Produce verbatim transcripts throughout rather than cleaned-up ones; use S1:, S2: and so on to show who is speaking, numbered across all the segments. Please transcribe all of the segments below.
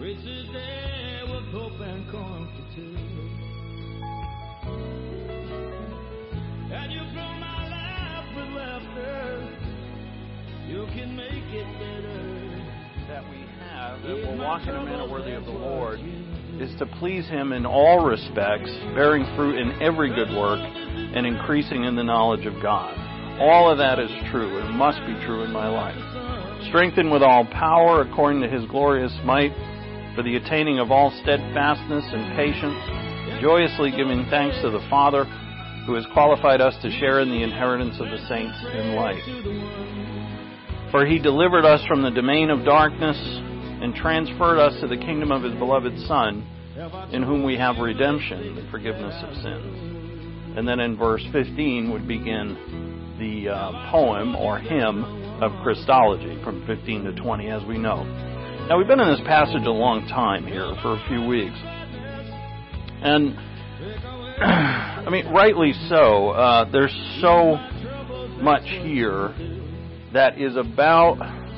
S1: Faces there with hope and comfort too. And you fill my life with laughter. You can make it better.
S2: That we have, that we'll walk in a manner worthy of the Lord, is to please Him in all respects, bearing fruit in every good work, and increasing in the knowledge of God. All of that is true and must be true in my life. Strengthened with all power according to His glorious might, for the attaining of all steadfastness and patience, joyously giving thanks to the Father, who has qualified us to share in the inheritance of the saints in light. For He delivered us from the domain of darkness and transferred us to the kingdom of His beloved Son, in whom we have redemption, the forgiveness of sins. And then in verse fifteen would begin the uh, poem or hymn of Christology from fifteen to twenty, as we know. Now, we've been in this passage a long time here, for a few weeks. And, I mean, rightly so. Uh, there's so much here that is about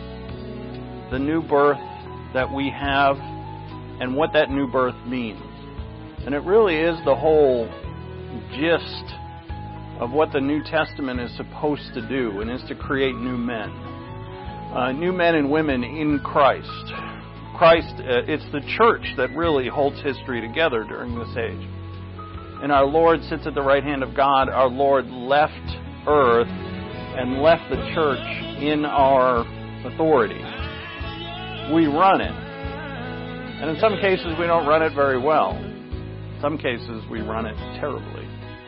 S2: the new birth that we have and what that new birth means. And it really is the whole gist of what the New Testament is supposed to do, and is to create new men. Uh, new men and women in Christ. Christ, uh, it's the church that really holds history together during this age. And our Lord sits at the right hand of God. Our Lord left earth and left the church in our authority. We run it. And in some cases we don't run it very well. In some cases we run it terribly.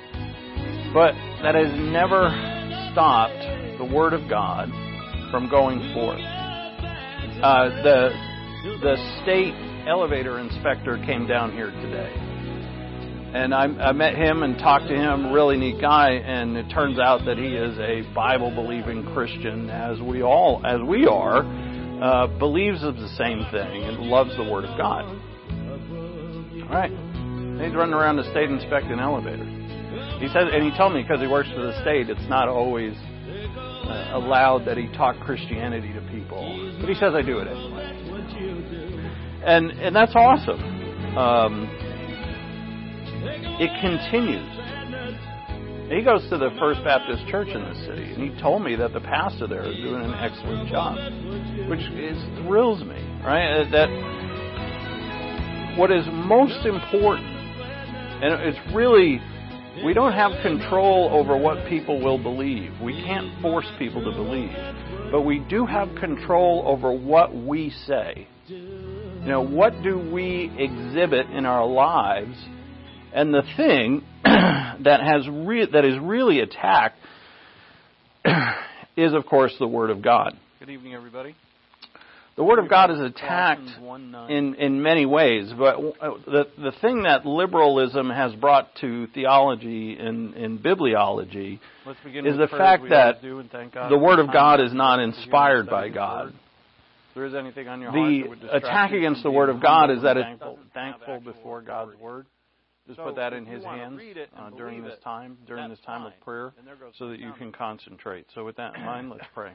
S2: But that has never stopped the Word of God from going forth. Uh, the, the state elevator inspector came down here today. And I, I met him and talked to him, really neat guy, and it turns out that he is a Bible-believing Christian, as we all, as we are, uh, believes of the same thing and loves the Word of God. All right. And he's running around the state inspecting elevators. He says, and he told me because he works for the state, it's not always uh, allowed that he talk Christianity to people, but he says I do it anyway. And and that's awesome. Um, It continues. He goes to the First Baptist Church in the city, and he told me that the pastor there is doing an excellent job, which is, thrills me, right? That what is most important, and it's really, we don't have control over what people will believe. We can't force people to believe, but we do have control over what we say. You know, what do we exhibit in our lives? And the thing that has re- that is really attacked is, of course, the Word of God. Good evening, everybody. The Word of God is attacked in, in many ways, but the the thing that liberalism has brought to theology and, and bibliology is the fact that the Word of God is not inspired by God. If there is anything on your heart that would distract you, the attack against the Word of God is that it's thankful before God's Word. Just put that in His hands uh, during this time, during this time of prayer, so that you can concentrate. So with that in mind, let's pray.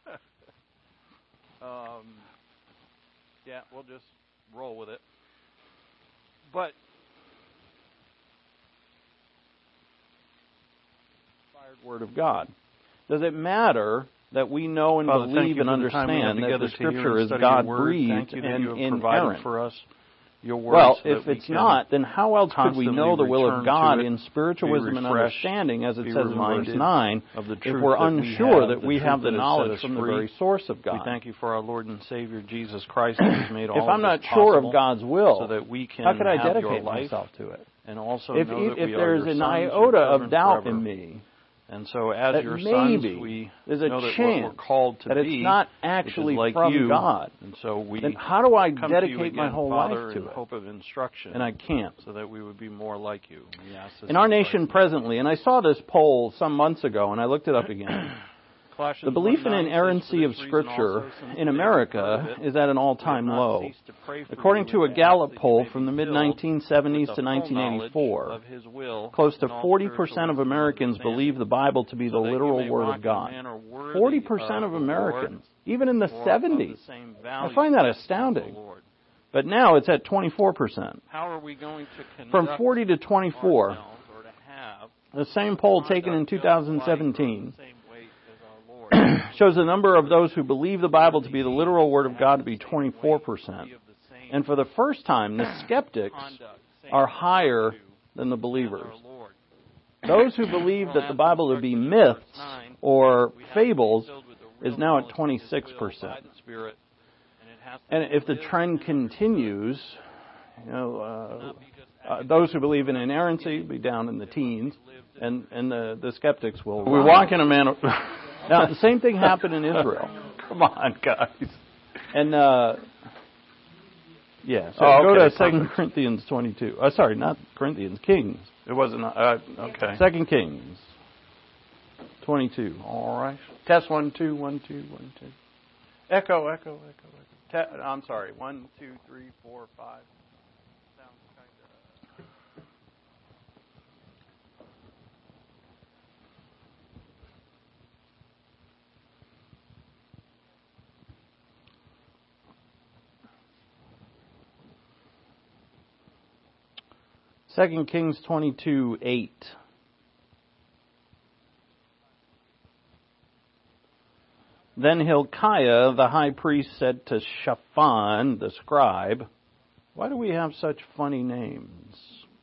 S2: um, yeah, we'll just roll with it. But Word of God. Does it matter that we know and Father, believe and understand that the Scripture is God-breathed and inerrant for us? Your words, well, so if it's not, then how else could we know the will of God in spiritual wisdom and understanding, as it says in verse nine, if we're unsure that we have the knowledge from the very source of God? We thank you for our Lord and Savior Jesus Christ, who has made all of this possible. If I'm not sure of God's will, so that we can how could I dedicate myself to it? And also if, know that if we there's an iota of doubt forever in me, and so as that your sons, we there's a know that chance what we're called to that be, it's not actually like from you, God. And so we then how do I dedicate again, my whole Father, life to it? Hope of instruction, and I can't, so that we would be more like you. In our nation presently, and I saw this poll some months ago, and I looked it up again. The belief in inerrancy of Scripture in America is at an all-time low. According to a Gallup poll from the mid nineteen seventies to nineteen eighty-four, close to forty percent of Americans believe the Bible to be the literal Word of God. forty percent of Americans, even in the seventies. I find that astounding. But now it's at twenty-four percent.
S3: How are we going to conduct
S2: From forty to twenty-four.
S3: ourselves or to have
S2: The same poll taken in two thousand seventeen
S3: the same weight as our Lord
S2: shows the number of those who believe the Bible to be the literal Word of God to be twenty-four percent. And for the first time, the skeptics are higher than the believers. Those who believe that the Bible to be myths or fables is now at twenty-six percent. And if the trend continues, you know, uh, uh, those who believe in inerrancy will be down in the teens, and, and the, the skeptics will. We walk in a man. Of, now, the same thing happened in Israel. Come on, guys. And, uh, yeah, so
S3: oh,
S2: go
S3: okay.
S2: to Second Corinthians twenty-two. Uh, sorry, not Corinthians, Kings.
S3: It wasn't, uh, okay.
S2: Second Kings twenty-two. All right. Test one, two, one, two, one, two. Echo, echo, echo, echo. Te- I'm sorry. One, two, three, four, five. Sounds kind of. Second Kings twenty-two, eight. Then Hilkiah, the high priest, said to Shaphan, the scribe, why do we have such funny names?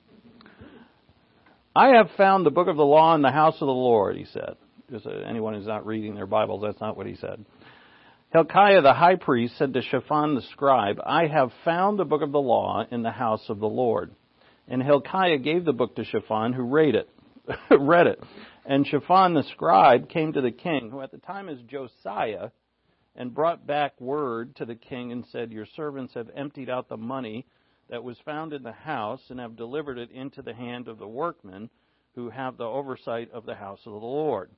S2: I have found the book of the law in the house of the Lord, he said. Just anyone who's not reading their Bibles, that's not what he said. Hilkiah, the high priest, said to Shaphan, the scribe, I have found the book of the law in the house of the Lord. And Hilkiah gave the book to Shaphan, who read it. read it. And Shaphan the scribe came to the king, who at the time is Josiah, and brought back word to the king and said, your servants have emptied out the money that was found in the house and have delivered it into the hand of the workmen who have the oversight of the house of the Lord.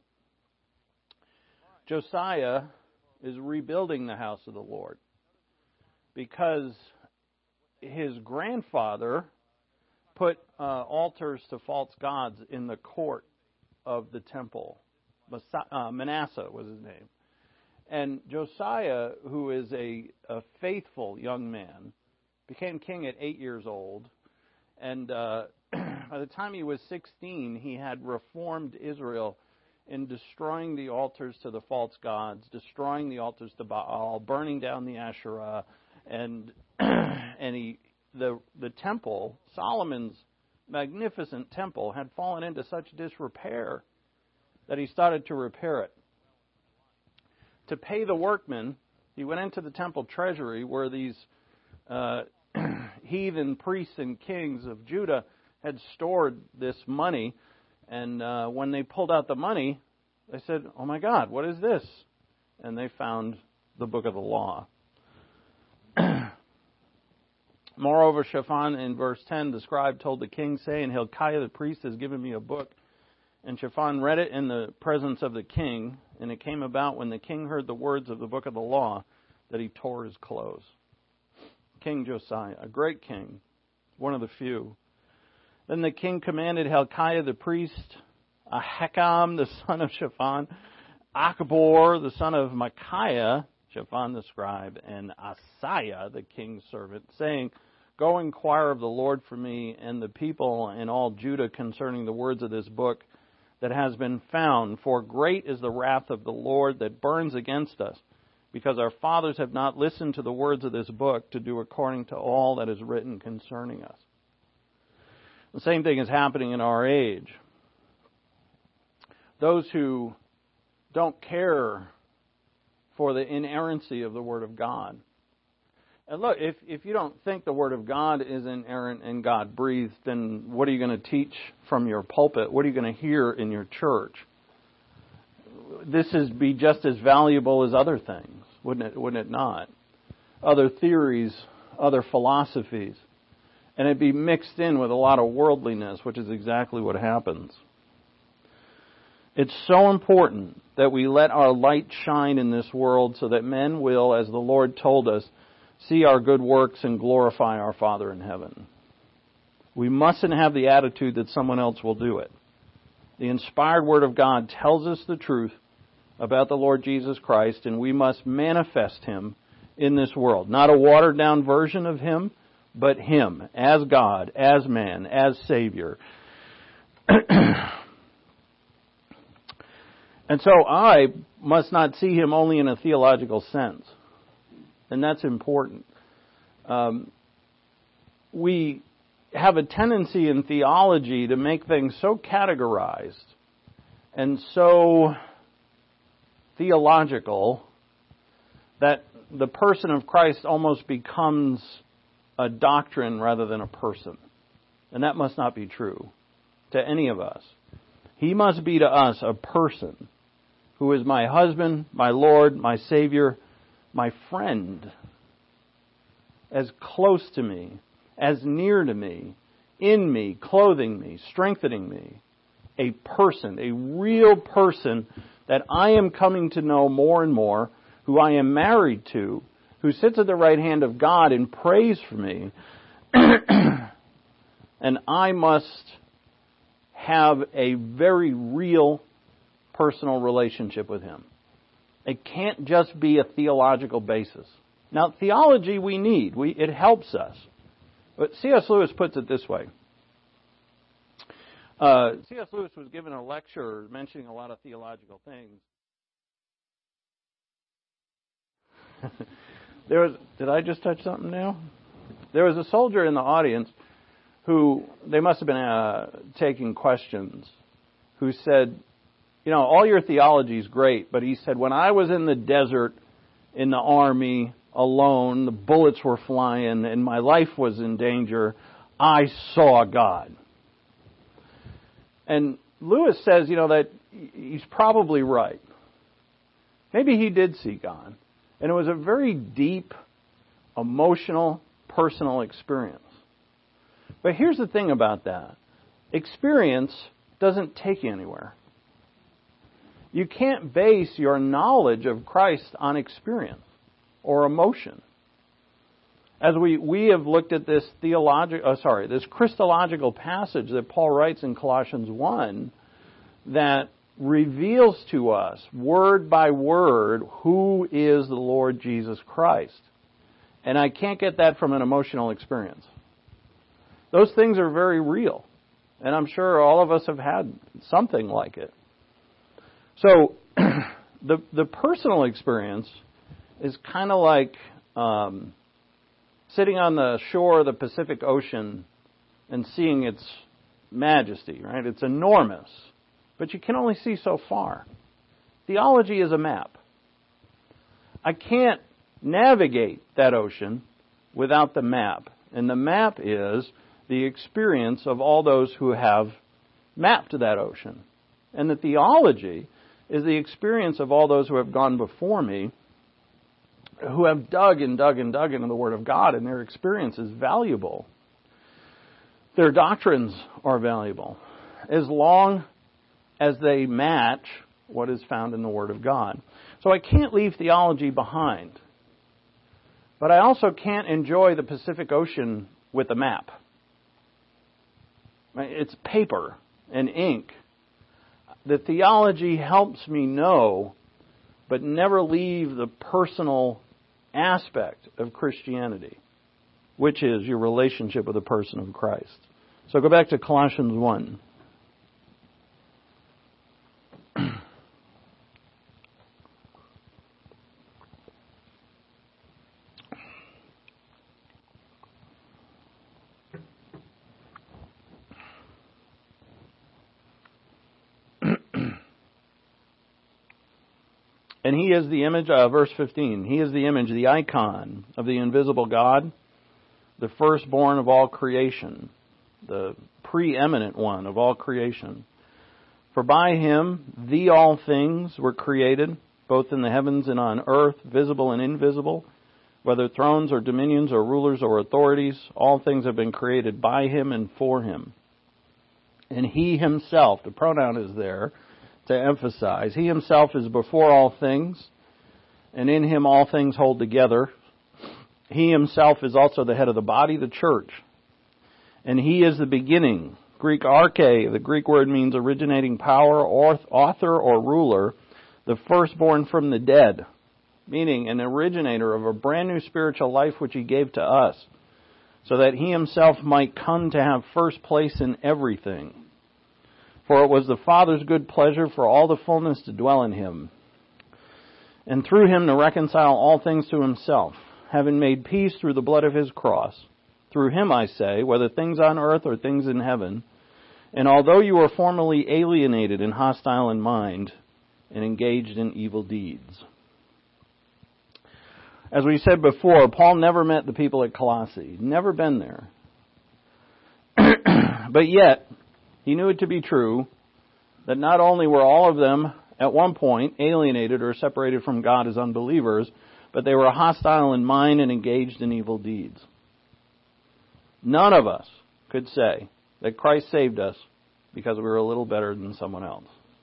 S2: Josiah is rebuilding the house of the Lord because his grandfather put uh, altars to false gods in the court of the temple. Uh, Manasseh was his name. And Josiah, who is a, a faithful young man, became king at eight years old. And uh, by the time he was sixteen, he had reformed Israel in destroying the altars to the false gods, destroying the altars to Baal, burning down the Asherah, and and he the the temple, Solomon's magnificent temple, had fallen into such disrepair that he started to repair it. To pay the workmen, he went into the temple treasury where these uh, heathen priests and kings of Judah had stored this money. And uh, when they pulled out the money, they said, oh my God, what is this? And they found the book of the law. Moreover, Shaphan, in verse ten, the scribe told the king, saying, Hilkiah the priest has given me a book. And Shaphan read it in the presence of the king. And it came about when the king heard the words of the book of the law that he tore his clothes. King Josiah, a great king, one of the few. Then the king commanded Hilkiah the priest, Ahikam the son of Shaphan, Achbor the son of Micaiah, Shaphan the scribe, and Asaiah the king's servant, saying, Go inquire of the Lord for me and the people and all Judah concerning the words of this book that has been found. For great is the wrath of the Lord that burns against us, because our fathers have not listened to the words of this book to do according to all that is written concerning us. The same thing is happening in our age. Those who don't care for the inerrancy of the Word of God. And look, if, if you don't think the Word of God is inerrant and God-breathed, then what are you going to teach from your pulpit? What are you going to hear in your church? This is be just as valuable as other things, wouldn't it? Wouldn't it not? Other theories, other philosophies. And it'd be mixed in with a lot of worldliness, which is exactly what happens. It's so important that we let our light shine in this world so that men will, as the Lord told us, see our good works and glorify our Father in heaven. We mustn't have the attitude that someone else will do it. The inspired Word of God tells us the truth about the Lord Jesus Christ, and we must manifest Him in this world. Not a watered-down version of Him, but Him as God, as man, as Savior. And so I must not see Him only in a theological sense. And that's important. Um, we have a tendency in theology to make things so categorized and so theological that the person of Christ almost becomes a doctrine rather than a person. And that must not be true to any of us. He must be to us a person who is my husband, my Lord, my Savior, my friend, as close to me, as near to me, in me, clothing me, strengthening me. A person, a real person that I am coming to know more and more, who I am married to, who sits at the right hand of God and prays for me. And I must have a very real personal relationship with Him. It can't just be a theological basis. Now, theology we need. We, it helps us. But C S Lewis puts it this way. Uh, C S Lewis was given a lecture mentioning a lot of theological things. There was, did I just touch something now? There was a soldier in the audience who, they must have been uh, taking questions, who said, you know, all your theology is great, but he said, when I was in the desert, in the army, alone, the bullets were flying, and my life was in danger, I saw God. And Lewis says, you know, that he's probably right. Maybe he did see God. And it was a very deep, emotional, personal experience. But here's the thing about that. Experience doesn't take you anywhere. You can't base your knowledge of Christ on experience or emotion. As we, we have looked at this theological, oh, sorry, this Christological passage that Paul writes in Colossians one that reveals to us, word by word, who is the Lord Jesus Christ. And I can't get that from an emotional experience. Those things are very real. And I'm sure all of us have had something like it. So, the the personal experience is kind of like um, sitting on the shore of the Pacific Ocean and seeing its majesty, right? It's enormous, but you can only see so far. Theology is a map. I can't navigate that ocean without the map. And the map is the experience of all those who have mapped that ocean. And the theology is the experience of all those who have gone before me, who have dug and dug and dug into the Word of God, and their experience is valuable. Their doctrines are valuable, as long as they match what is found in the Word of God. So I can't leave theology behind. But I also can't enjoy the Pacific Ocean with a map. It's paper and ink. The theology helps me know, but never leave the personal aspect of Christianity, which is your relationship with the person of Christ. So go back to Colossians one. And He is the image, uh, verse fifteen, He is the image, the icon of the invisible God, the firstborn of all creation, the preeminent one of all creation. For by Him the all things were created, both in the heavens and on earth, visible and invisible, whether thrones or dominions or rulers or authorities, all things have been created by Him and for Him. And He Himself, the pronoun is there, to emphasize, He Himself is before all things, and in Him all things hold together. He Himself is also the head of the body, the church. And He is the beginning. Greek arche, the Greek word means originating power, or author or ruler, the firstborn from the dead, meaning an originator of a brand new spiritual life which He gave to us, so that He Himself might come to have first place in everything. For it was the Father's good pleasure for all the fullness to dwell in Him, and through Him to reconcile all things to Himself, having made peace through the blood of His cross. Through Him, I say, whether things on earth or things in heaven. And although you were formerly alienated and hostile in mind, and engaged in evil deeds. As we said before, Paul never met the people at Colossae. Never been there. But yet, he knew it to be true that not only were all of them at one point alienated or separated from God as unbelievers, but they were hostile in mind and engaged in evil deeds. None of us could say that Christ saved us because we were a little better than someone else.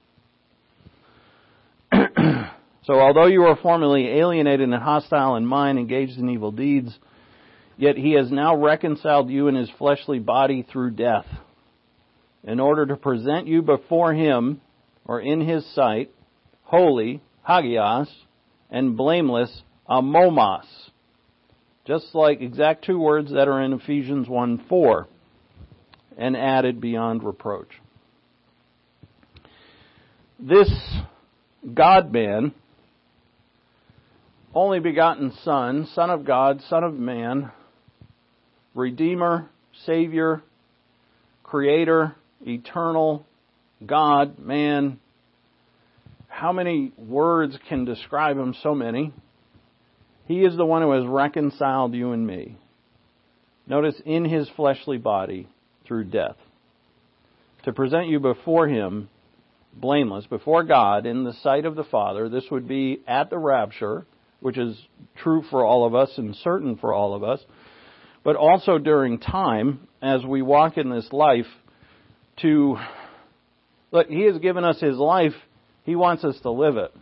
S2: So although you were formerly alienated and hostile in mind, engaged in evil deeds, yet He has now reconciled you in His fleshly body through death, in order to present you before Him, or in His sight, holy, hagios, and blameless, amomos. Just like exact two words that are in Ephesians one four, and added beyond reproach. This God-man, only begotten Son, Son of God, Son of Man, Redeemer, Savior, Creator, Eternal, God, Man. How many words can describe Him? So many. He is the one who has reconciled you and me. Notice, in His fleshly body through death, to present you before Him blameless, before God, in the sight of the Father. This would be at the rapture, which is true for all of us and certain for all of us, but also during time as we walk in this life to, look, He has given us His life. He wants us to live it.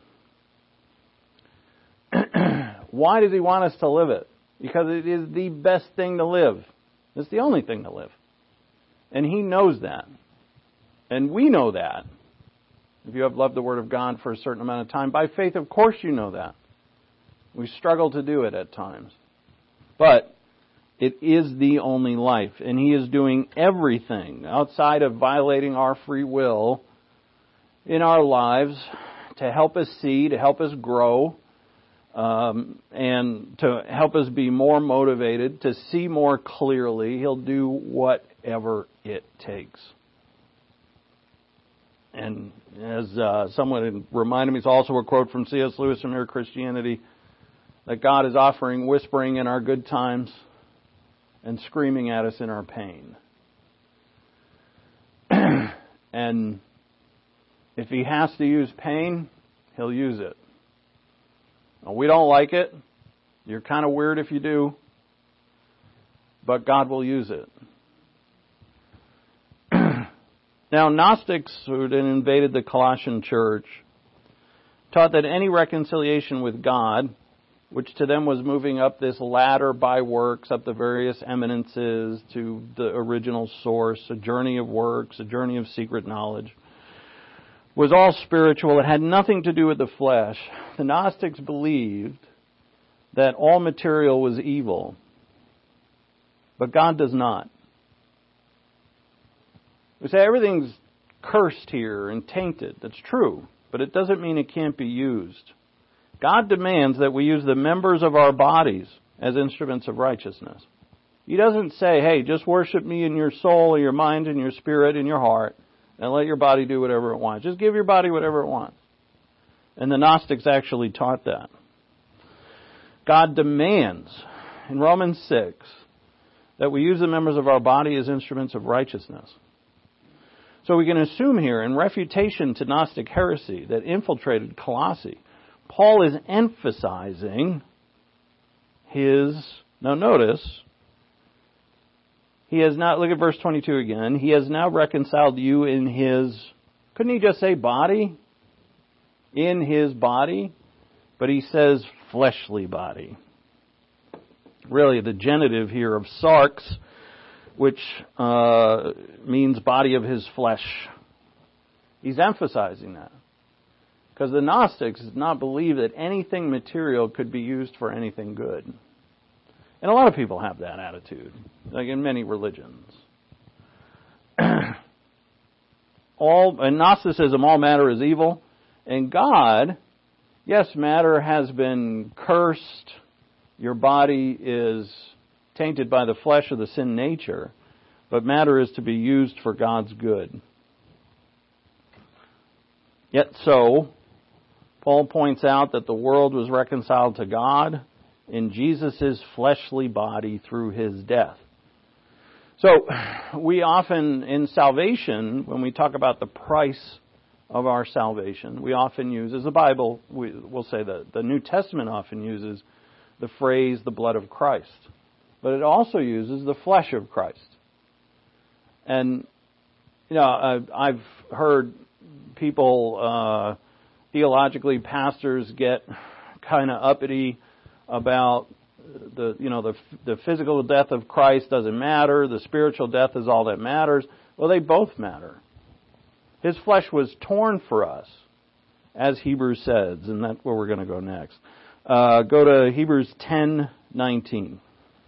S2: Why does He want us to live it? Because it is the best thing to live. It's the only thing to live. And He knows that. And we know that. If you have loved the Word of God for a certain amount of time, by faith, of course you know that. We struggle to do it at times. But it is the only life. And He is doing everything outside of violating our free will in our lives to help us see, to help us grow, um, and to help us be more motivated, to see more clearly. He'll do whatever it takes. And as uh, someone reminded me, it's also a quote from C S Lewis from Mere Christianity, that God is offering whispering in our good times and screaming at us in our pain. And if He has to use pain, He'll use it. Now, we don't like it. You're kind of weird if you do. But God will use it. Now, Gnostics who had invaded the Colossian church taught that any reconciliation with God, which to them was moving up this ladder by works, up the various eminences to the original source, a journey of works, a journey of secret knowledge, was all spiritual. It had nothing to do with the flesh. The Gnostics believed that all material was evil, but God does not. We say everything's cursed here and tainted. That's true, but it doesn't mean it can't be used. God demands that we use the members of our bodies as instruments of righteousness. He doesn't say, hey, just worship me in your soul, your mind, and your spirit, and your heart, and let your body do whatever it wants. Just give your body whatever it wants. And the Gnostics actually taught that. God demands in Romans six that we use the members of our body as instruments of righteousness. So we can assume here, in refutation to Gnostic heresy that infiltrated Colossae, Paul is emphasizing his, now notice, he has not, look at verse twenty-two again, he has now reconciled you in his, couldn't he just say body? In his body? But he says fleshly body. Really, the genitive here of sarx, which uh, means body of his flesh. He's emphasizing that. Because the Gnostics did not believe that anything material could be used for anything good. And a lot of people have that attitude, like in many religions. all in Gnosticism, all matter is evil. And God, yes, matter has been cursed. Your body is tainted by the flesh of the sin nature. But matter is to be used for God's good. Yet so, Paul points out that the world was reconciled to God in Jesus' fleshly body through His death. So, we often, in salvation, when we talk about the price of our salvation, we often use, as the Bible, we, we'll say that the New Testament often uses the phrase, the blood of Christ. But it also uses the flesh of Christ. And, you know, I've heard people, uh, theologically, pastors get kind of uppity about the, you know, the the physical death of Christ doesn't matter. The spiritual death is all that matters. Well, they both matter. His flesh was torn for us, as Hebrews says, and that's where we're going to go next. Uh, go to Hebrews ten nineteen.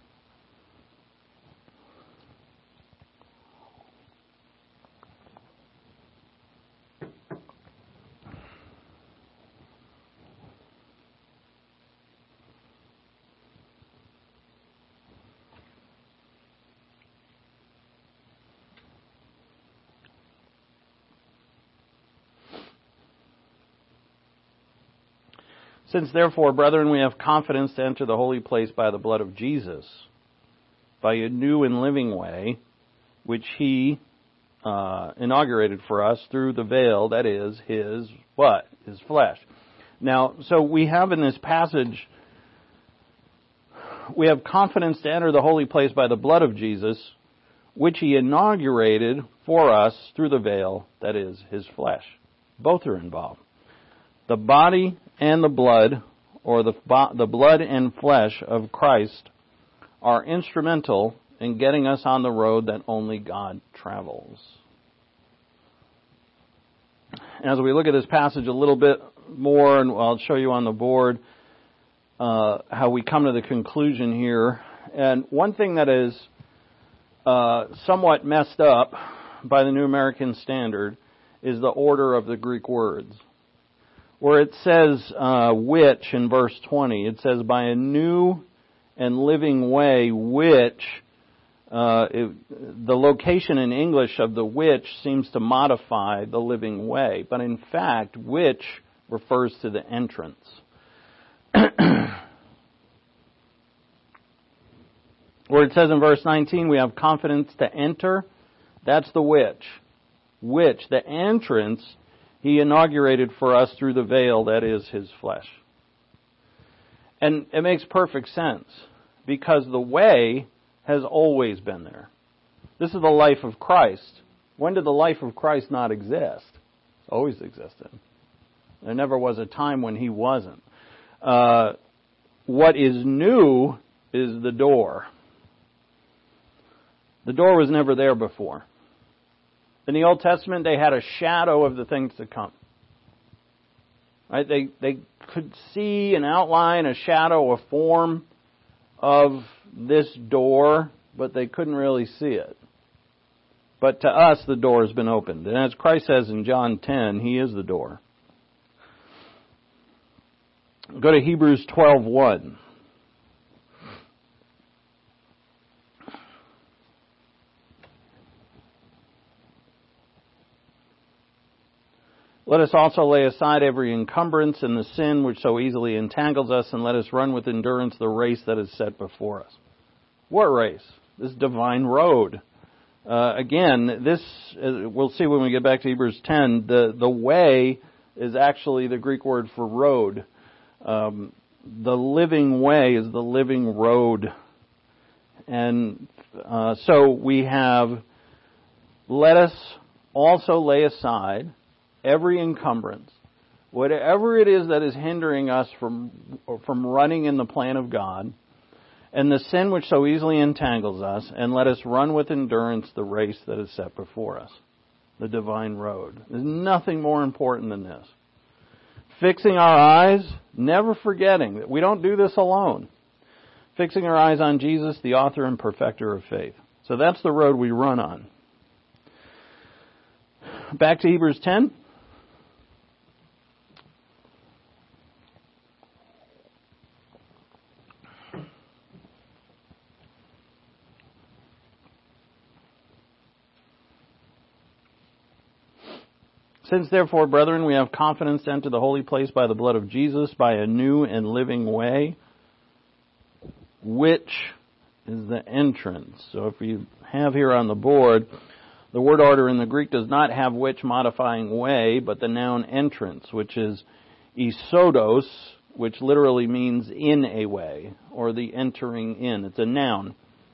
S2: Since therefore, brethren, we have confidence to enter the holy place by the blood of Jesus, by a new and living way, which He uh, inaugurated for us through the veil, that is, His, what? His flesh. Now, so we have in this passage, we have confidence to enter the holy place by the blood of Jesus, which He inaugurated for us through the veil, that is, His flesh. Both are involved. The body and the blood, or the, the blood and flesh of Christ, are instrumental in getting us on the road that only God travels. And as we look at this passage a little bit more, and I'll show you on the board uh, how we come to the conclusion here. And one thing that is uh, somewhat messed up by the New American Standard is the order of the Greek words. Where it says uh, which in verse twenty, it says by a new and living way, which uh, it, the location in English of the which seems to modify the living way. But in fact, which refers to the entrance. Where it says in verse nineteen, we have confidence to enter, that's the which. Which, the entrance, He inaugurated for us through the veil, that is, His flesh. And it makes perfect sense, because the way has always been there. This is the life of Christ. When did the life of Christ not exist? It's always existed. There never was a time when He wasn't. Uh, what is new is the door. The door was never there before. In the Old Testament, they had a shadow of the things to come. Right? They they could see an outline, a shadow, a form of this door, but they couldn't really see it. But to us, the door has been opened. And as Christ says in John ten, He is the door. Go to Hebrews twelve one. Let us also lay aside every encumbrance and the sin which so easily entangles us, and let us run with endurance the race that is set before us. What race? This divine road. Uh, again, this, uh, we'll see when we get back to Hebrews ten, the, the way is actually the Greek word for road. Um, the living way is the living road. And uh, so we have, let us also lay aside every encumbrance, whatever it is that is hindering us from from running in the plan of God, and the sin which so easily entangles us, and let us run with endurance the race that is set before us, the divine road. There's nothing more important than this. Fixing our eyes, never forgetting that we don't do this alone. Fixing our eyes on Jesus, the author and perfecter of faith. So that's the road we run on. Back to Hebrews ten. Since therefore, brethren, we have confidence to enter the holy place by the blood of Jesus, by a new and living way, which is the entrance. So if you have here on the board, the word order in the Greek does not have which modifying way, but the noun entrance, which is isodos, which literally means in a way, or the entering in. It's a noun.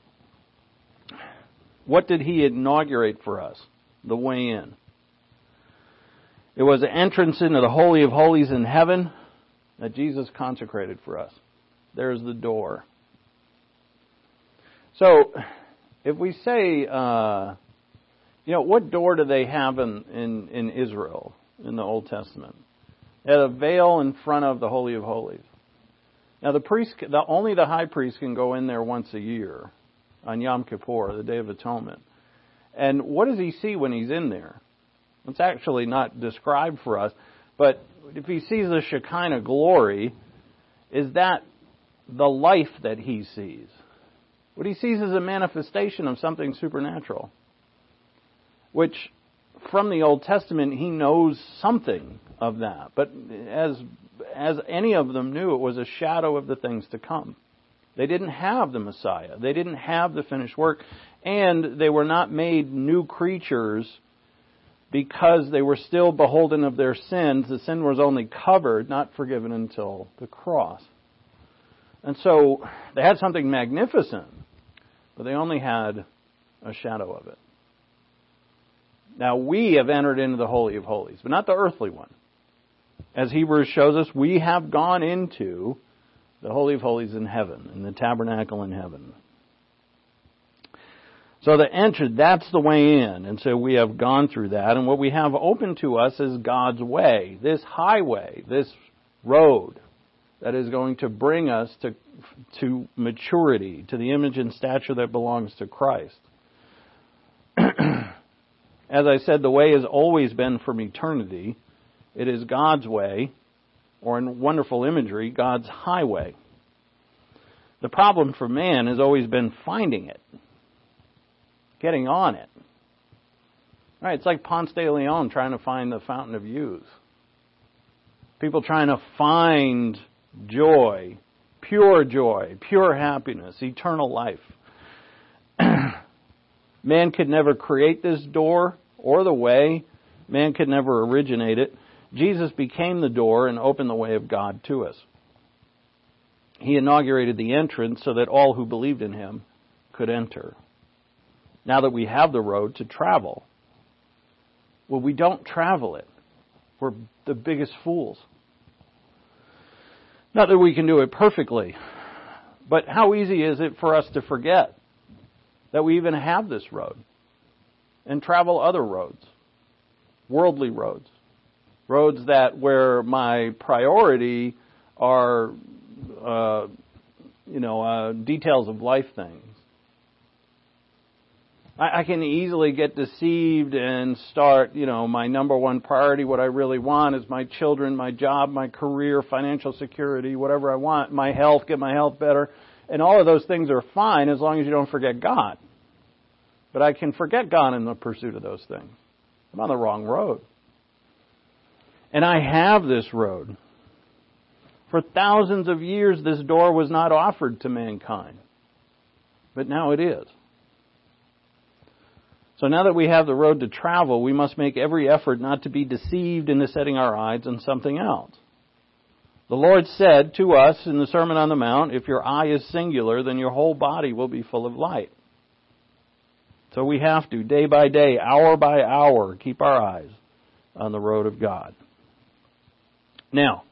S2: What did he inaugurate for us? The way in. It was an entrance into the Holy of Holies in heaven that Jesus consecrated for us. There's the door. So, if we say, uh, you know, what door do they have in, in, in Israel in the Old Testament? They had a veil in front of the Holy of Holies. Now, the priest, the, only the high priest can go in there once a year on Yom Kippur, the Day of Atonement. And what does he see when he's in there? It's actually not described for us, but if he sees the Shekinah glory, is that the life that he sees? What he sees is a manifestation of something supernatural, which from the Old Testament he knows something of that. But as as any of them knew, it was a shadow of the things to come. They didn't have the Messiah. They didn't have the finished work, and they were not made new creatures because they were still beholden of their sins. The sin was only covered, not forgiven until the cross. And so they had something magnificent, but they only had a shadow of it. Now we have entered into the Holy of Holies, but not the earthly one. As Hebrews shows us, we have gone into the Holy of Holies in heaven, in the tabernacle in heaven. So the entrance, that's the way in. And so we have gone through that. And what we have open to us is God's way, this highway, this road that is going to bring us to, to maturity, to the image and stature that belongs to Christ. As I said, the way has always been from eternity. It is God's way, or in wonderful imagery, God's highway. The problem for man has always been finding it. Getting on it. Right, it's like Ponce de Leon trying to find the fountain of youth. People trying to find joy, pure joy, pure happiness, eternal life. Man could never create this door or the way. Man could never originate it. Jesus became the door and opened the way of God to us. He inaugurated the entrance so that all who believed in him could enter. Now that we have the road to travel. Well, we don't travel it. We're the biggest fools. Not that we can do it perfectly, but how easy is it for us to forget that we even have this road and travel other roads, worldly roads, roads that where my priority are, uh, you know, uh, details of life things. I can easily get deceived and start, you know, my number one priority, what I really want is my children, my job, my career, financial security, whatever I want, my health, get my health better. And all of those things are fine as long as you don't forget God. But I can forget God in the pursuit of those things. I'm on the wrong road. And I have this road. For thousands of years, this door was not offered to mankind. But now it is. So now that we have the road to travel, we must make every effort not to be deceived into setting our eyes on something else. The Lord said to us in the Sermon on the Mount, if your eye is singular, then your whole body will be full of light. So we have to, day by day, hour by hour, keep our eyes on the road of God. Now,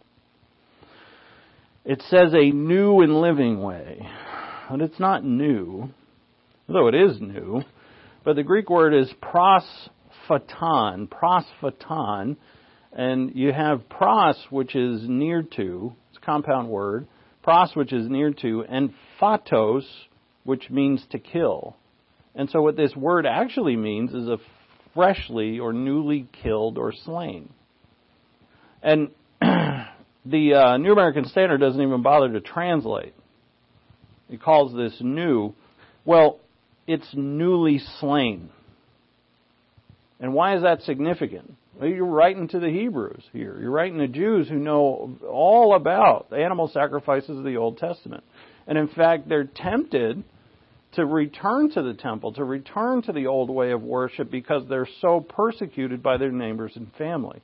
S2: it says a new and living way. But it's not new, although it is new. But the Greek word is prosphaton, prosphaton, And you have pros, which is near to, it's a compound word, pros, which is near to, and phatos, which means to kill. And so what this word actually means is a freshly or newly killed or slain. And the uh, New American Standard doesn't even bother to translate. It calls this new. Well, it's newly slain. And why is that significant? Well, you're writing to the Hebrews here. You're writing to Jews who know all about the animal sacrifices of the Old Testament. And in fact, they're tempted to return to the temple, to return to the old way of worship because they're so persecuted by their neighbors and family.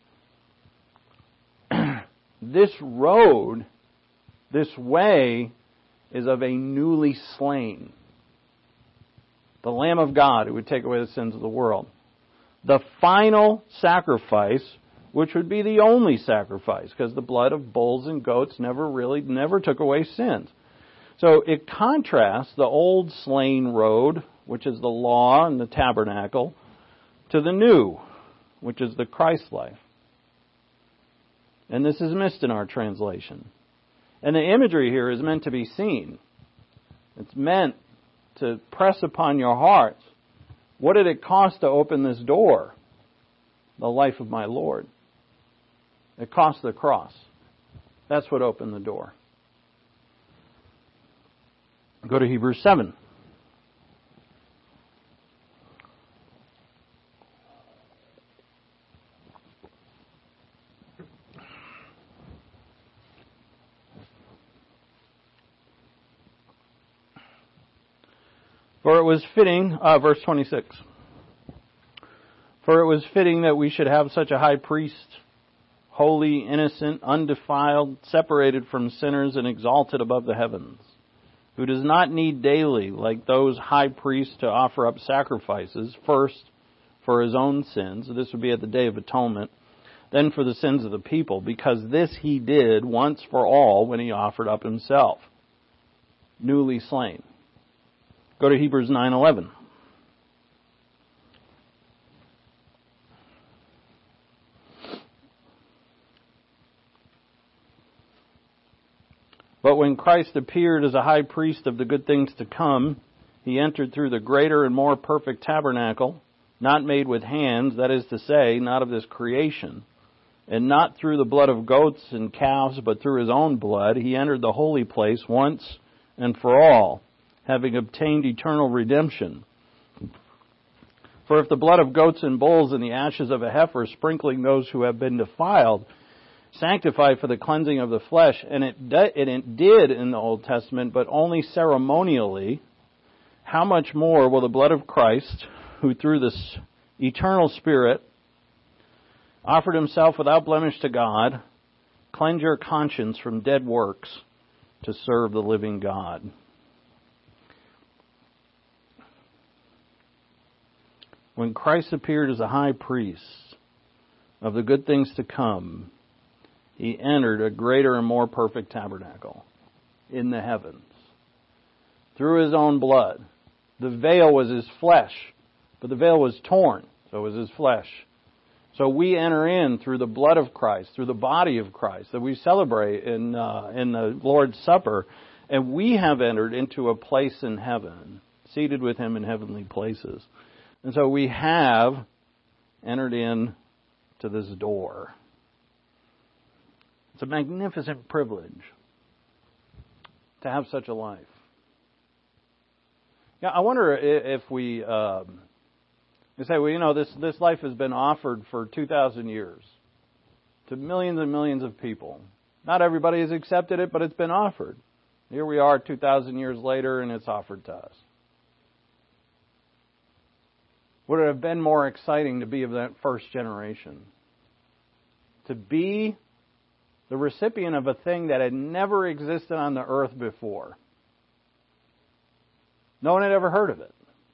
S2: This road, this way, is of a newly slain. The Lamb of God who would take away the sins of the world. The final sacrifice, which would be the only sacrifice, because the blood of bulls and goats never really, never took away sins. So it contrasts the old slain road, which is the law and the tabernacle, to the new, which is the Christ life. And this is missed in our translation. And the imagery here is meant to be seen. It's meant to press upon your hearts. What did it cost to open this door? The life of my Lord. It cost the cross. That's what opened the door. Go to Hebrews seven. For it was fitting, uh, verse twenty-six. For it was fitting that we should have such a high priest, holy, innocent, undefiled, separated from sinners and exalted above the heavens, who does not need daily, like those high priests, to offer up sacrifices, first for his own sins, this would be at the Day of Atonement, then for the sins of the people, because this he did once for all when he offered up himself, newly slain. Go to Hebrews nine eleven. But when Christ appeared as a high priest of the good things to come, he entered through the greater and more perfect tabernacle, not made with hands, that is to say, not of this creation, and not through the blood of goats and calves, but through his own blood, he entered the holy place once and for all, having obtained eternal redemption. For if the blood of goats and bulls and the ashes of a heifer, sprinkling those who have been defiled, sanctify for the cleansing of the flesh, and it, de- and it did in the Old Testament, but only ceremonially, how much more will the blood of Christ, who through the eternal Spirit offered himself without blemish to God, cleanse your conscience from dead works to serve the living God? When Christ appeared as a high priest of the good things to come, he entered a greater and more perfect tabernacle in the heavens through his own blood. The veil was his flesh, but the veil was torn, so it was his flesh. So we enter in through the blood of Christ, through the body of Christ that we celebrate in uh, in the Lord's Supper, and we have entered into a place in heaven, seated with him in heavenly places. And so we have entered in to this door. It's a magnificent privilege to have such a life. Yeah, I wonder if we um, we say, well, you know, this, this life has been offered for two thousand years to millions and millions of people. Not everybody has accepted it, but it's been offered. Here we are two thousand years later, and it's offered to us. Would it have been more exciting to be of that first generation? To be the recipient of a thing that had never existed on the earth before. No one had ever heard of it.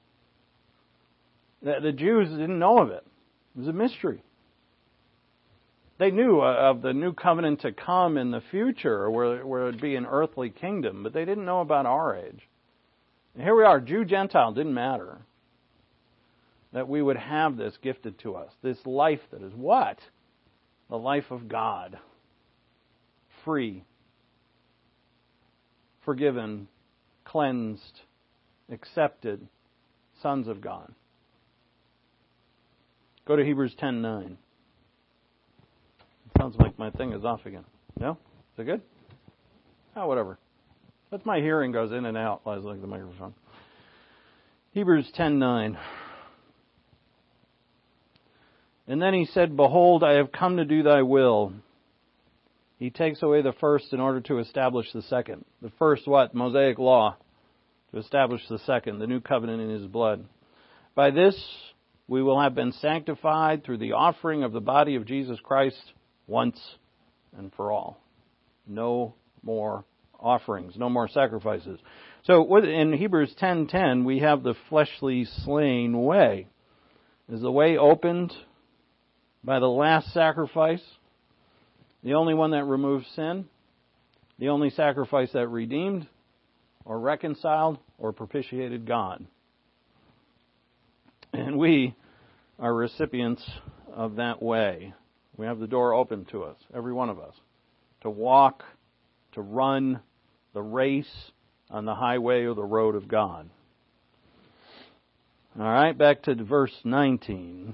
S2: The, the Jews didn't know of it. It was a mystery. They knew of the new covenant to come in the future, where, where it would be an earthly kingdom, but they didn't know about our age. And here we are, Jew, Gentile, didn't matter. That we would have this gifted to us, this life that is what? the life of God. Free, forgiven, cleansed, accepted, sons of God. Go to Hebrews ten nine. Sounds like my thing is off again. No? Is it good? Oh, whatever. That's my hearing goes in and out, like the microphone. Hebrews ten nine. And then he said, Behold, I have come to do thy will. He takes away the first in order to establish the second. The first what? Mosaic law. To establish the second, the new covenant in his blood. By this we will have been sanctified through the offering of the body of Jesus Christ once and for all. No more offerings, no more sacrifices. So in Hebrews ten ten, we have the fleshly slain way. Is the way opened by the last sacrifice? The only one that removed sin? The only sacrifice that redeemed or reconciled or propitiated God? And we are recipients of that way. We have the door open to us, every one of us, to walk, to run the race on the highway or the road of God. All right, back to verse nineteen.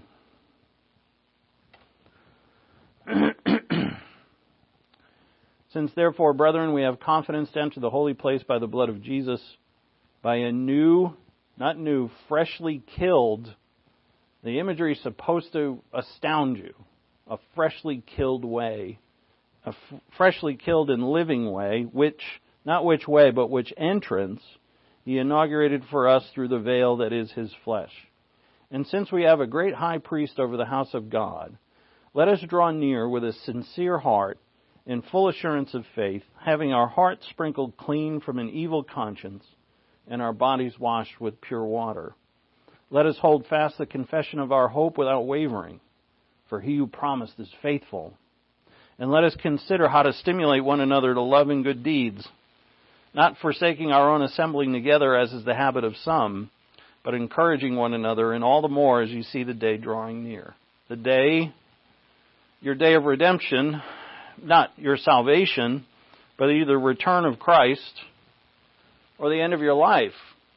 S2: Since therefore, brethren, we have confidence to enter the holy place by the blood of Jesus, by a new, not new, freshly killed, the imagery is supposed to astound you, a freshly killed way, a f- freshly killed and living way, which, not which way, but which entrance he inaugurated for us through the veil that is his flesh. And since we have a great high priest over the house of God, let us draw near with a sincere heart, in full assurance of faith, having our hearts sprinkled clean from an evil conscience, and our bodies washed with pure water. Let us hold fast the confession of our hope without wavering, for he who promised is faithful. And let us consider how to stimulate one another to love and good deeds, not forsaking our own assembling together as is the habit of some, but encouraging one another, and all the more as you see the day drawing near. The day, your day of redemption, not your salvation, but either return of Christ or the end of your life.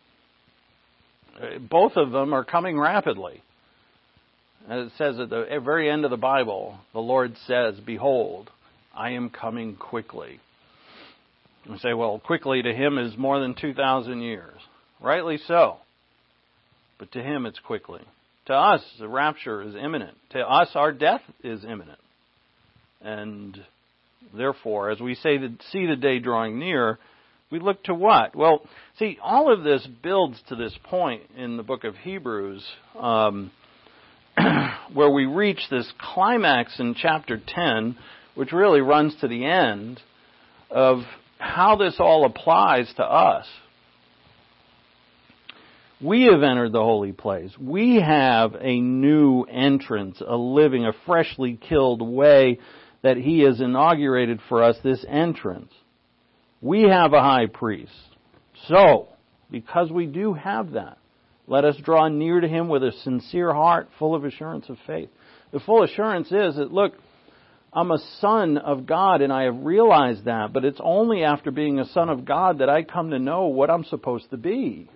S2: Both of them are coming rapidly. As it says at the very end of the Bible, the Lord says, Behold, I am coming quickly. We say, well, quickly to him is more than two thousand years. Rightly so. But to him it's quickly. To us, the rapture is imminent. To us, our death is imminent. And therefore, as we say, see the day drawing near, we look to what? Well, see, all of this builds to this point in the book of Hebrews, um, where we reach this climax in chapter ten, which really runs to the end of how this all applies to us. We have entered the holy place. We have a new entrance, a living, a freshly killed way that he has inaugurated for us, this entrance. We have a high priest. So, because we do have that, let us draw near to him with a sincere heart, full of assurance of faith. The full assurance is that, look, I'm a son of God, and I have realized that, but it's only after being a son of God that I come to know what I'm supposed to be.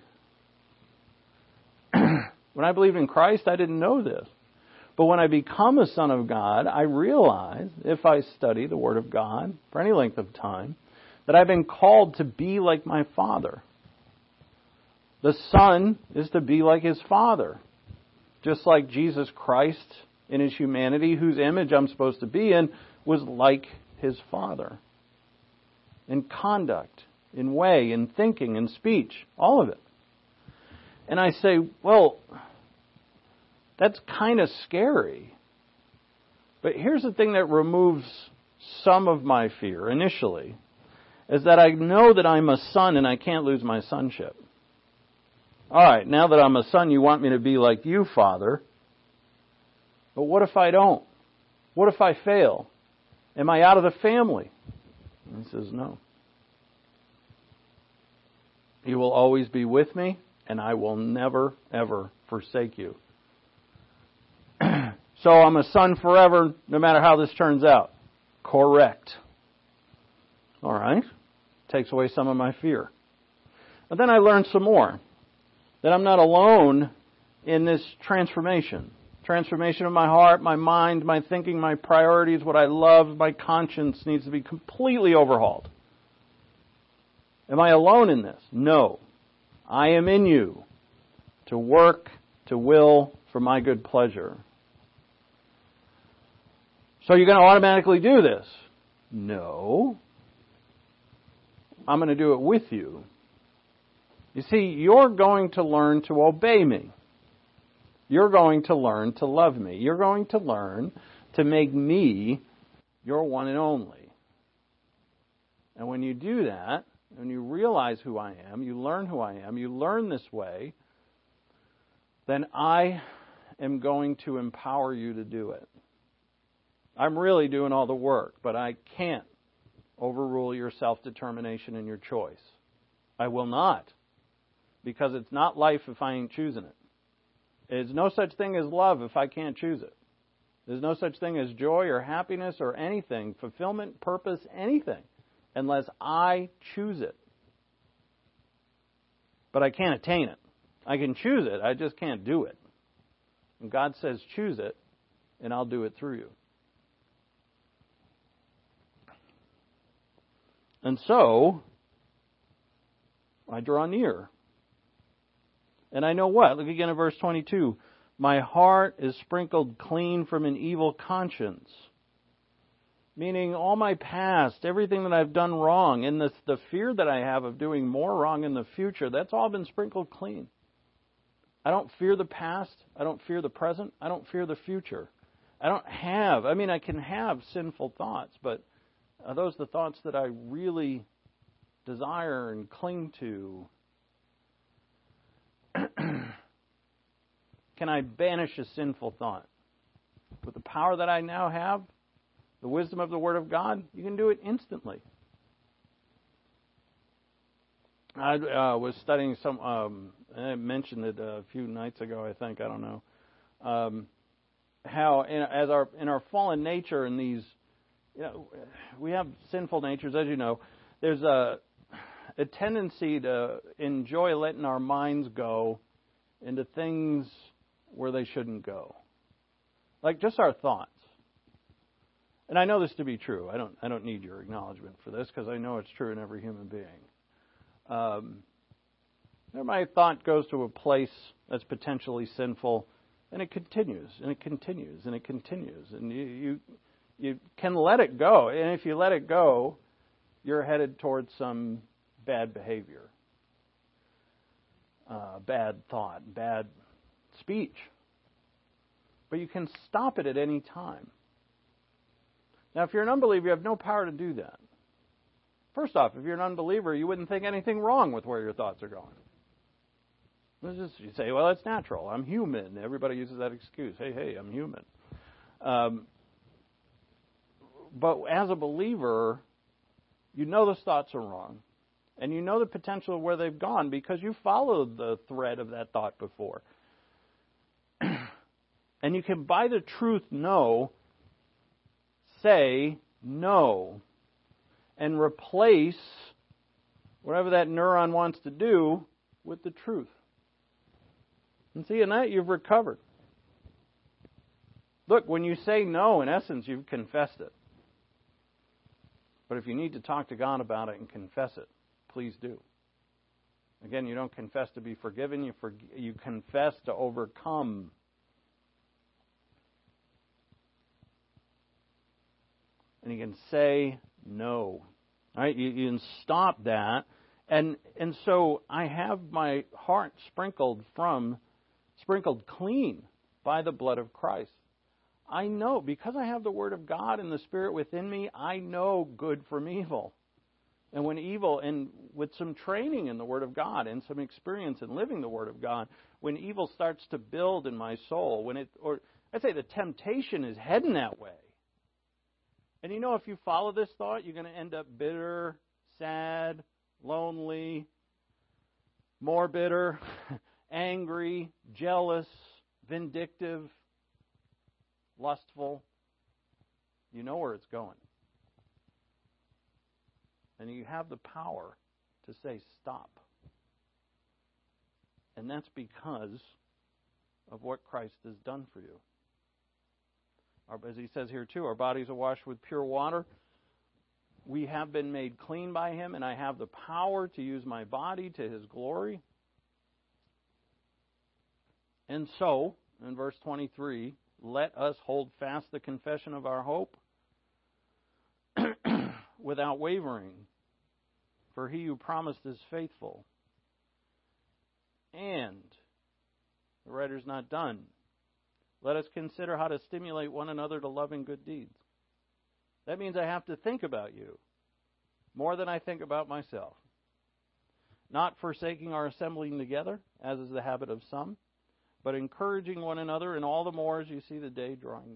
S2: When I believed in Christ, I didn't know this. But when I become a son of God, I realize, if I study the Word of God for any length of time, that I've been called to be like my Father. The Son is to be like his Father. Just like Jesus Christ in his humanity, whose image I'm supposed to be in, was like his Father. In conduct, in way, in thinking, in speech, all of it. And I say, well, that's kind of scary. But here's the thing that removes some of my fear initially, is that I know that I'm a son and I can't lose my sonship. All right, now that I'm a son, you want me to be like you, Father. But what if I don't? What if I fail? Am I out of the family? And he says, no. You will always be with me, and I will never, ever forsake you. So I'm a son forever, no matter how this turns out. Correct. All right. Takes away some of my fear. But then I learned some more. That I'm not alone in this transformation. Transformation of my heart, my mind, my thinking, my priorities, what I love, my conscience needs to be completely overhauled. Am I alone in this? No. I am in you to work, to will, for my good pleasure. So you're going to automatically do this? No. I'm going to do it with you. You see, you're going to learn to obey me. You're going to learn to love me. You're going to learn to make me your one and only. And when you do that, when you realize who I am, you learn who I am, you learn this way, then I am going to empower you to do it. I'm really doing all the work, but I can't overrule your self-determination and your choice. I will not. Because it's not life if I ain't choosing it. There's no such thing as love if I can't choose it. There's no such thing as joy or happiness or anything, fulfillment, purpose, anything, unless I choose it. But I can't attain it. I can choose it, I just can't do it. And God says, choose it, and I'll do it through you. And so, I draw near. And I know what? Look again at verse twenty-two. My heart is sprinkled clean from an evil conscience. Meaning all my past, everything that I've done wrong, and the, the fear that I have of doing more wrong in the future, that's all been sprinkled clean. I don't fear the past. I don't fear the present. I don't fear the future. I don't have, I mean, I can have sinful thoughts, but are those the thoughts that I really desire and cling to? Can I banish a sinful thought? With the power that I now have, the wisdom of the Word of God, you can do it instantly. I uh, was studying some, um, I mentioned it a few nights ago, I think, I don't know, um, how in, as our in our fallen nature and these, you know, we have sinful natures, as you know, there's a, a tendency to enjoy letting our minds go into things where they shouldn't go. Like just our thoughts. And I know this to be true. I don't I don't need your acknowledgement for this because I know it's true in every human being. Um, my thought goes to a place that's potentially sinful, and it continues, and it continues, and it continues. And you, you, you can let it go. And if you let it go, you're headed towards some bad behavior, uh, bad thought, bad speech. But you can stop it at any time. Now, if you're an unbeliever, you have no power to do that. First off, if you're an unbeliever, you wouldn't think anything wrong with where your thoughts are going. It's just, you say, well, it's natural. I'm human. Everybody uses that excuse. Hey, hey, I'm human. Um, but as a believer, you know those thoughts are wrong. And you know the potential of where they've gone because you followed the thread of that thought before. And you can, by the truth, know, say no, and replace whatever that neuron wants to do with the truth. And see, in that you've recovered. Look, when you say no, in essence, you've confessed it. But if you need to talk to God about it and confess it, please do. Again, you don't confess to be forgiven, you, for, you confess to overcome. And you can say no. All right, you, you can stop that. And and so I have my heart sprinkled from, sprinkled clean by the blood of Christ. I know, because I have the Word of God and the Spirit within me, I know good from evil. And when evil, and with some training in the Word of God and some experience in living the Word of God, when evil starts to build in my soul, when it, or I'd say the temptation is heading that way. And you know, if you follow this thought, you're going to end up bitter, sad, lonely, more bitter, angry, jealous, vindictive, lustful, you know where it's going. And you have the power to say stop. And that's because of what Christ has done for you. Our, as he says here too, our bodies are washed with pure water. We have been made clean by him, and I have the power to use my body to his glory. And so, in verse twenty-three, let us hold fast the confession of our hope without wavering, for he who promised is faithful. And, the writer's not done, let us consider how to stimulate one another to love and good deeds. That means I have to think about you more than I think about myself. Not forsaking our assembling together, as is the habit of some, but encouraging one another, and all the more as you see the day drawing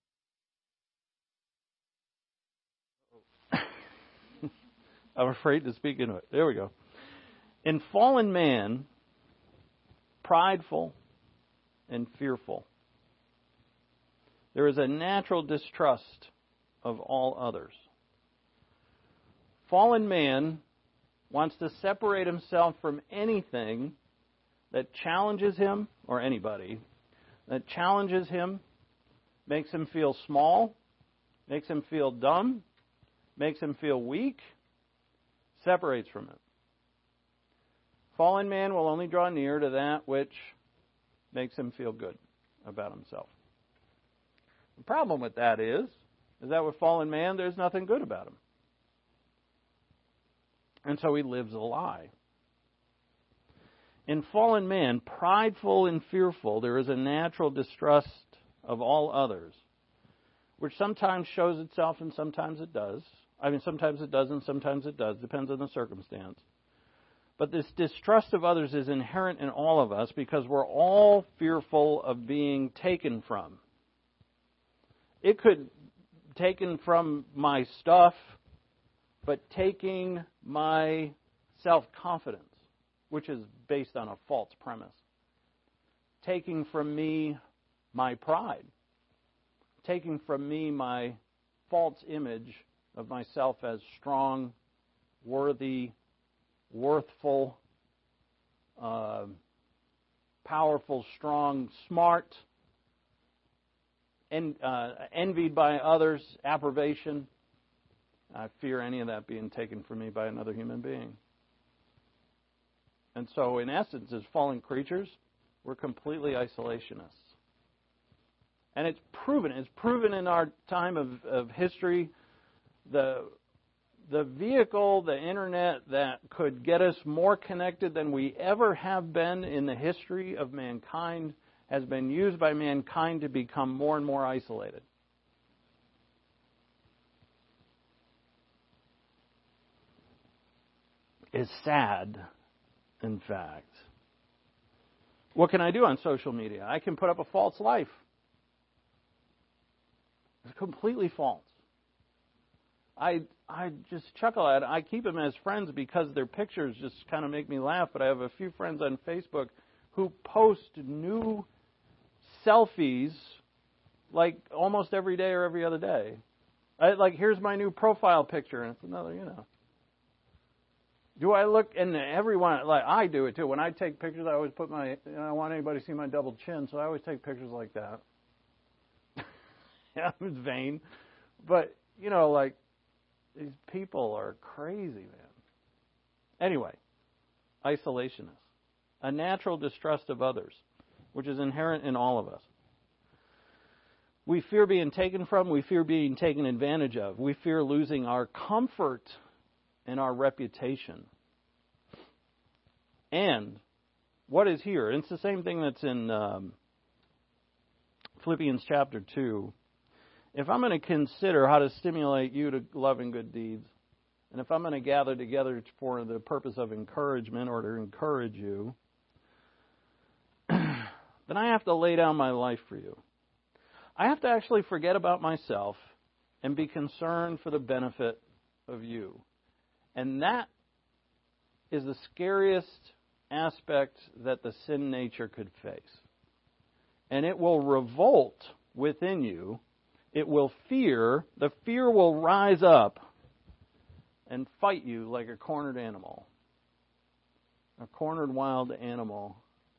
S2: near. I'm afraid to speak into it. There we go. In fallen man, prideful and fearful, there is a natural distrust of all others. Fallen man wants to separate himself from anything that challenges him, or anybody, that challenges him, makes him feel small, makes him feel dumb, makes him feel weak, separates from it. Fallen man will only draw near to that which makes him feel good about himself. The problem with that is, is that with fallen man, there's nothing good about him. And so he lives a lie. In fallen man, prideful and fearful, there is a natural distrust of all others, which sometimes shows itself and sometimes it does. I mean, sometimes it doesn't, sometimes it does. Depends on the circumstance. But this distrust of others is inherent in all of us because we're all fearful of being taken from. It could taken from my stuff, but taking my self-confidence, which is based on a false premise. Taking from me my pride. Taking from me my false image of myself as strong, worthy, worthful, uh, powerful, strong, smart, en- uh, envied by others, approbation. I fear any of that being taken from me by another human being. And so, in essence, as fallen creatures, we're completely isolationists. And it's proven. It's proven in our time of, of history. The, the vehicle, the internet, that could get us more connected than we ever have been in the history of mankind has been used by mankind to become more and more isolated. It's sad. In fact, what can I do on social media? I can put up a false life. It's completely false. I I just chuckle at it. I keep them as friends because their pictures just kind of make me laugh. But I have a few friends on Facebook who post new selfies like almost every day or every other day. I, like, here's my new profile picture, and it's another, you know. Do I look, and everyone, like I do it too. When I take pictures, I always put my, you know, I don't want anybody to see my double chin, so I always take pictures like that. Yeah, it's vain. But, you know, like, these people are crazy, man. Anyway, isolationists. A natural distrust of others, which is inherent in all of us. We fear being taken from. We fear being taken advantage of. We fear losing our comfort and our reputation. And what is here? It's the same thing that's in um, Philippians chapter two. If I'm going to consider how to stimulate you to love and good deeds, and if I'm going to gather together for the purpose of encouragement or to encourage you, then I have to lay down my life for you. I have to actually forget about myself and be concerned for the benefit of you. And that is the scariest aspect that the sin nature could face. And it will revolt within you, it will fear, the fear will rise up and fight you like a cornered animal. A cornered wild animal.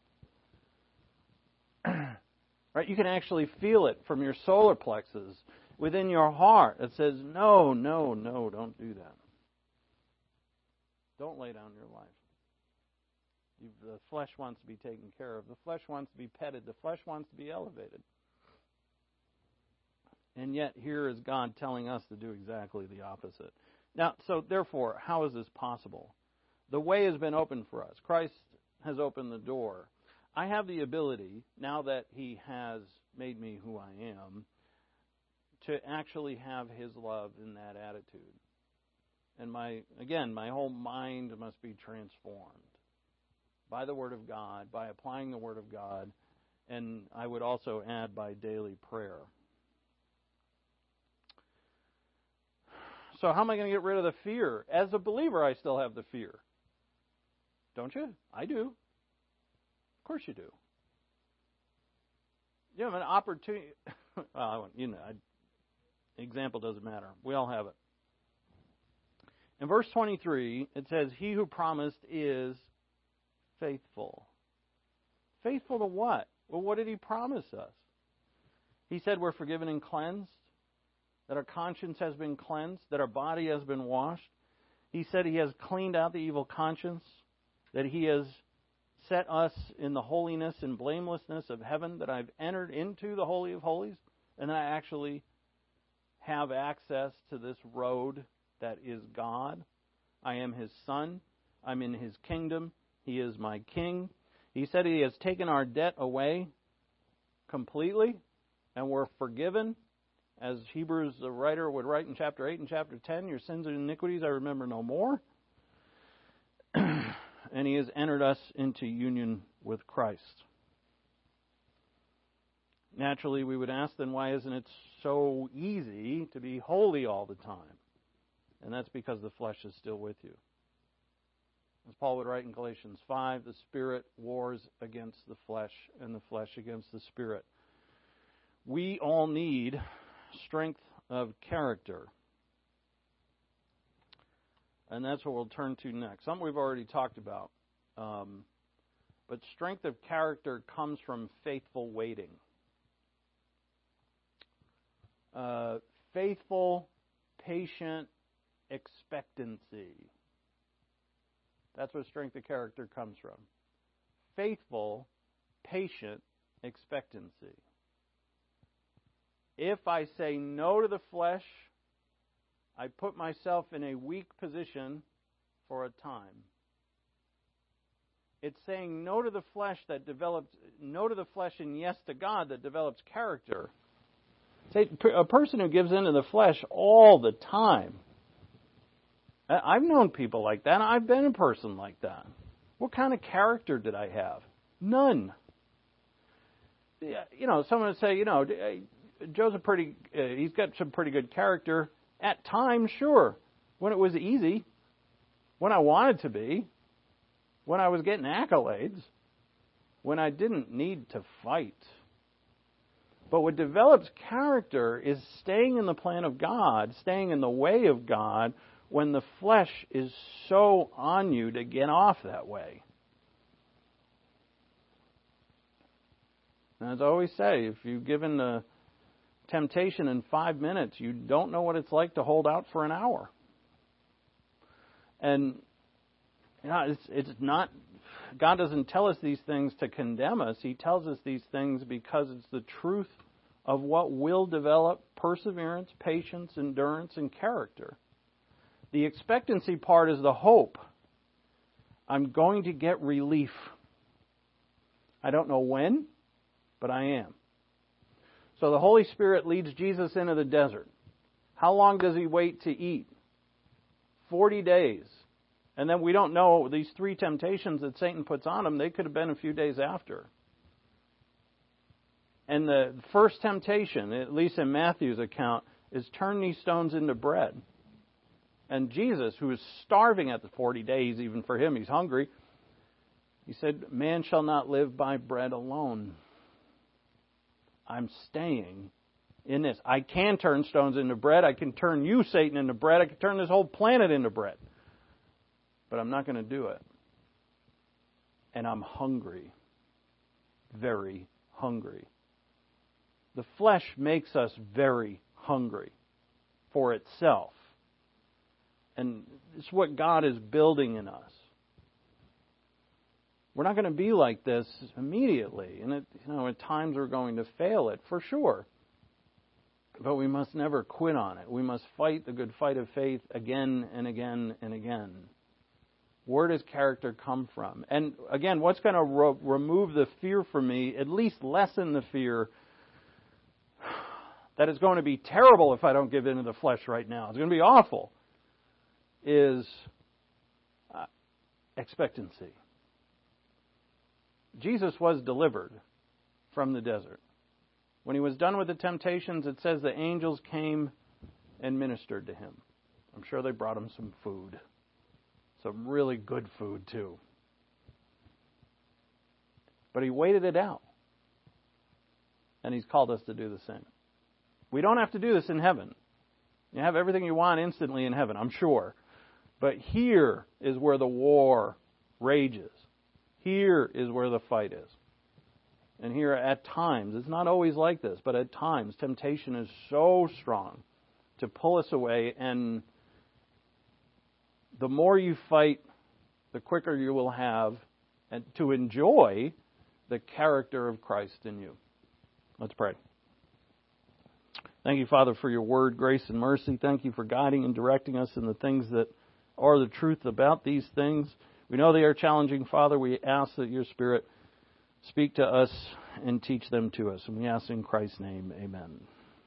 S2: Right? You can actually feel it from your solar plexus within your heart. It says, no, no, no, don't do that. Don't lay down your life. You, the flesh wants to be taken care of. The flesh wants to be petted. The flesh wants to be elevated. And yet here is God telling us to do exactly the opposite. Now, so therefore, how is this possible? The way has been opened for us. Christ has opened the door. I have the ability, now that He has made me who I am, to actually have His love in that attitude. And my, again, my whole mind must be transformed by the Word of God, by applying the Word of God, and I would also add by daily prayer. So how am I going to get rid of the fear? As a believer, I still have the fear. Don't you? I do. Of course you do. You have an opportunity. Well, you know, example doesn't matter. We all have it. In verse twenty-three, it says, He who promised is faithful. Faithful to what? Well, what did He promise us? He said we're forgiven and cleansed, that our conscience has been cleansed, that our body has been washed. He said He has cleaned out the evil conscience, that He has set us in the holiness and blamelessness of heaven, that I've entered into the Holy of Holies, and that I actually have access to this road that is God. I am His Son. I'm in His kingdom. He is my King. He said He has taken our debt away completely, and we're forgiven. As Hebrews, the writer, would write in chapter eight and chapter ten, your sins and iniquities I remember no more. And He has entered us into union with Christ. Naturally, we would ask then, why isn't it so easy to be holy all the time? And that's because the flesh is still with you. As Paul would write in Galatians five, the Spirit wars against the flesh, and the flesh against the Spirit. We all need strength of character. And that's what we'll turn to next. Something we've already talked about. Um, but strength of character comes from faithful waiting. Uh, faithful, patient expectancy. That's what strength of character comes from. Faithful, patient expectancy. If I say no to the flesh, I put myself in a weak position for a time. It's saying no to the flesh that develops, no to the flesh and yes to God that develops character. Say, a person who gives in to the flesh all the time. I've known people like that. I've been a person like that. What kind of character did I have? None. You know, someone would say, you know, Joe's a pretty, uh, he's got some pretty good character. At times, sure. When it was easy. When I wanted to be. When I was getting accolades. When I didn't need to fight. But what develops character is staying in the plan of God, staying in the way of God, when the flesh is so on you to get off that way. And as I always say, if you've given the temptation in five minutes, you don't know what it's like to hold out for an hour. And you know, it's, it's not, God doesn't tell us these things to condemn us. He tells us these things because it's the truth of what will develop perseverance, patience, endurance, and character. The expectancy part is the hope. I'm going to get relief. I don't know when, but I am. So the Holy Spirit leads Jesus into the desert. How long does He wait to eat? Forty days. And then we don't know these three temptations that Satan puts on Him. They could have been a few days after. And the first temptation, at least in Matthew's account, is turn these stones into bread. And Jesus, who is starving at the forty days, even for Him, He's hungry, He said, man shall not live by bread alone, I'm staying in this. I can turn stones into bread. I can turn you, Satan, into bread. I can turn this whole planet into bread. But I'm not going to do it. And I'm hungry. Very hungry. The flesh makes us very hungry for itself. And it's what God is building in us. We're not going to be like this immediately. And it, you know, at times we're going to fail it, for sure. But we must never quit on it. We must fight the good fight of faith again and again and again. Where does character come from? And again, what's going to ro- remove the fear from me, at least lessen the fear that it's going to be terrible if I don't give in to the flesh right now, it's going to be awful, is uh, expectancy. Jesus was delivered from the desert. When he was done with the temptations, it says the angels came and ministered to him. I'm sure they brought him some food. Some really good food, too. But he waited it out. And he's called us to do the same. We don't have to do this in heaven. You have everything you want instantly in heaven, I'm sure. But here is where the war rages. Here is where the fight is. And here at times, it's not always like this, but at times temptation is so strong to pull us away, and the more you fight, the quicker you will have and to enjoy the character of Christ in you. Let's pray. Thank you, Father, for your word, grace and mercy. Thank you for guiding and directing us in the things that are the truth about these things. We know they are challenging, Father. We ask that your Spirit speak to us and teach them to us. And we ask in Christ's name, amen.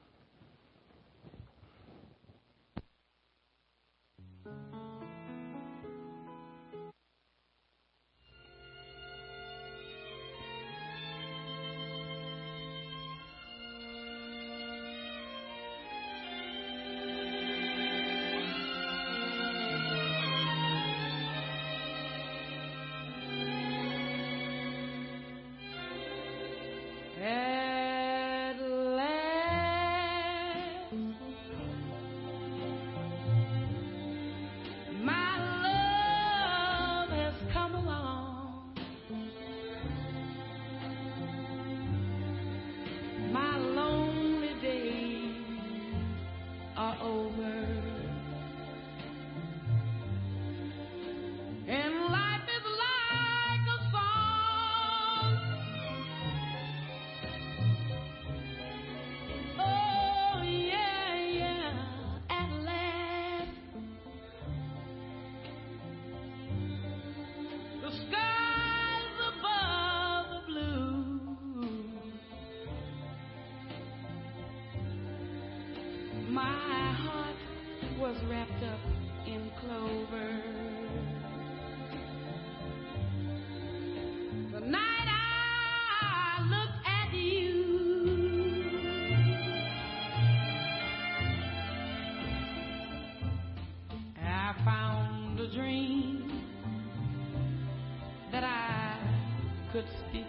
S4: My heart was wrapped up in clover. The night I looked at you, I found a dream that I could speak